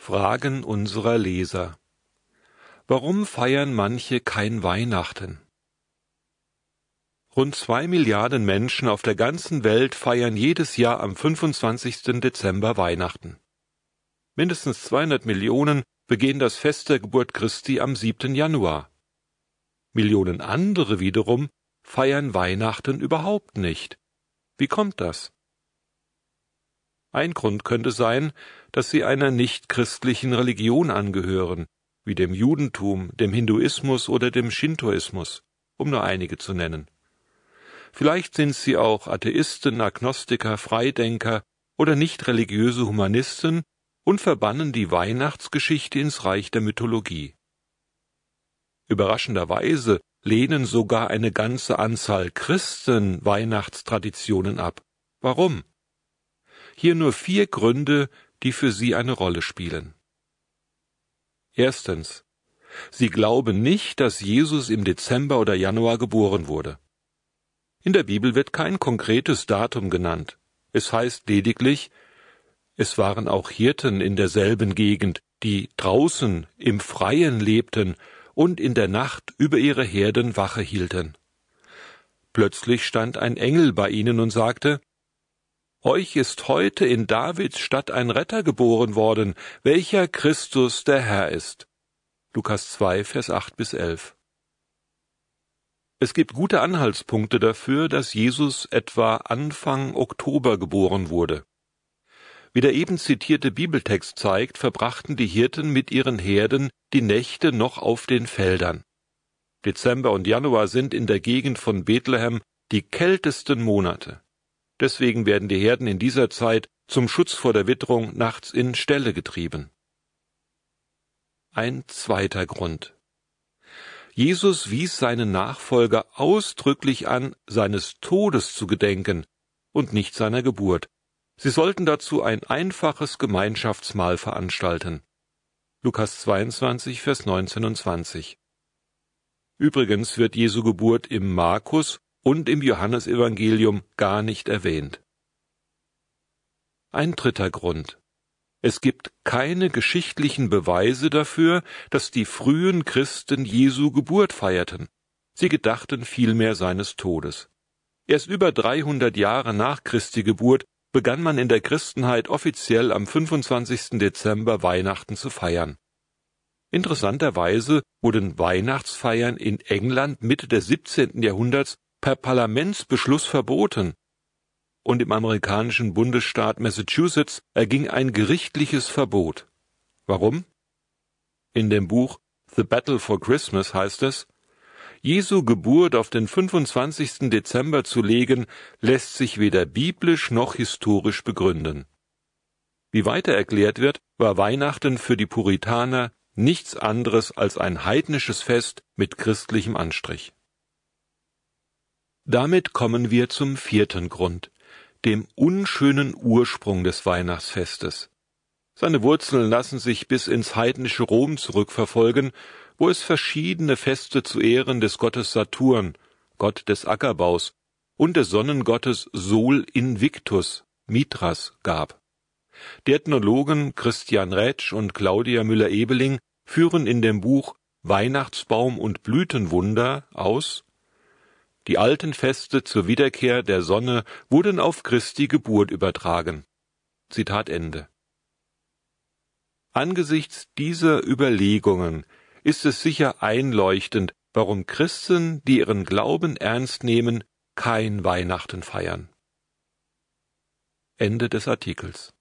Fragen unserer Leser. Warum feiern manche kein Weihnachten? Rund 2 Milliarden Menschen auf der ganzen Welt feiern jedes Jahr am 25. Dezember Weihnachten. Mindestens 200 Millionen begehen das Fest der Geburt Christi am 7. Januar. Millionen andere wiederum feiern Weihnachten überhaupt nicht. Wie kommt das? Ein Grund könnte sein, dass sie einer nichtchristlichen Religion angehören, wie dem Judentum, dem Hinduismus oder dem Shintoismus, um nur einige zu nennen. Vielleicht sind sie auch Atheisten, Agnostiker, Freidenker oder nicht religiöse Humanisten und verbannen die Weihnachtsgeschichte ins Reich der Mythologie. Überraschenderweise lehnen sogar eine ganze Anzahl Christen Weihnachtstraditionen ab. Warum? Hier nur 4 Gründe, die für sie eine Rolle spielen. Erstens. Sie glauben nicht, dass Jesus im Dezember oder Januar geboren wurde. In der Bibel wird kein konkretes Datum genannt. Es heißt lediglich, es waren auch Hirten in derselben Gegend, die draußen im Freien lebten und in der Nacht über ihre Herden Wache hielten. Plötzlich stand ein Engel bei ihnen und sagte: Euch ist heute in Davids Stadt ein Retter geboren worden, welcher Christus der Herr ist. Lukas 2, Vers 8-11. Es gibt gute Anhaltspunkte dafür, dass Jesus etwa Anfang Oktober geboren wurde. Wie der eben zitierte Bibeltext zeigt, verbrachten die Hirten mit ihren Herden die Nächte noch auf den Feldern. Dezember und Januar sind in der Gegend von Bethlehem die kältesten Monate. Deswegen werden die Herden in dieser Zeit zum Schutz vor der Witterung nachts in Ställe getrieben. Ein zweiter Grund. Jesus wies seinen Nachfolger ausdrücklich an, seines Todes zu gedenken und nicht seiner Geburt. Sie sollten dazu ein einfaches Gemeinschaftsmahl veranstalten. Lukas 22, Vers 19 und 20. Übrigens wird Jesu Geburt im Markus und im Johannesevangelium gar nicht erwähnt. Ein dritter Grund. Es gibt keine geschichtlichen Beweise dafür, dass die frühen Christen Jesu Geburt feierten. Sie gedachten vielmehr seines Todes. Erst über 300 Jahre nach Christi Geburt begann man in der Christenheit offiziell am 25. Dezember Weihnachten zu feiern. Interessanterweise wurden Weihnachtsfeiern in England Mitte des 17. Jahrhunderts per Parlamentsbeschluss verboten, und im amerikanischen Bundesstaat Massachusetts erging ein gerichtliches Verbot. Warum? In dem Buch The Battle for Christmas heißt es: Jesu Geburt auf den 25. Dezember zu legen, lässt sich weder biblisch noch historisch begründen. Wie weiter erklärt wird, war Weihnachten für die Puritaner nichts anderes als ein heidnisches Fest mit christlichem Anstrich. Damit kommen wir zum 4. Grund, dem unschönen Ursprung des Weihnachtsfestes. Seine Wurzeln lassen sich bis ins heidnische Rom zurückverfolgen, wo es verschiedene Feste zu Ehren des Gottes Saturn, Gott des Ackerbaus, und des Sonnengottes Sol Invictus, Mithras, gab. Die Ethnologen Christian Rätsch und Claudia Müller-Ebeling führen in dem Buch Weihnachtsbaum und Blütenwunder aus: Die alten Feste zur Wiederkehr der Sonne wurden auf Christi Geburt übertragen. Zitat Ende. Angesichts dieser Überlegungen ist es sicher einleuchtend, warum Christen, die ihren Glauben ernst nehmen, kein Weihnachten feiern. Ende des Artikels.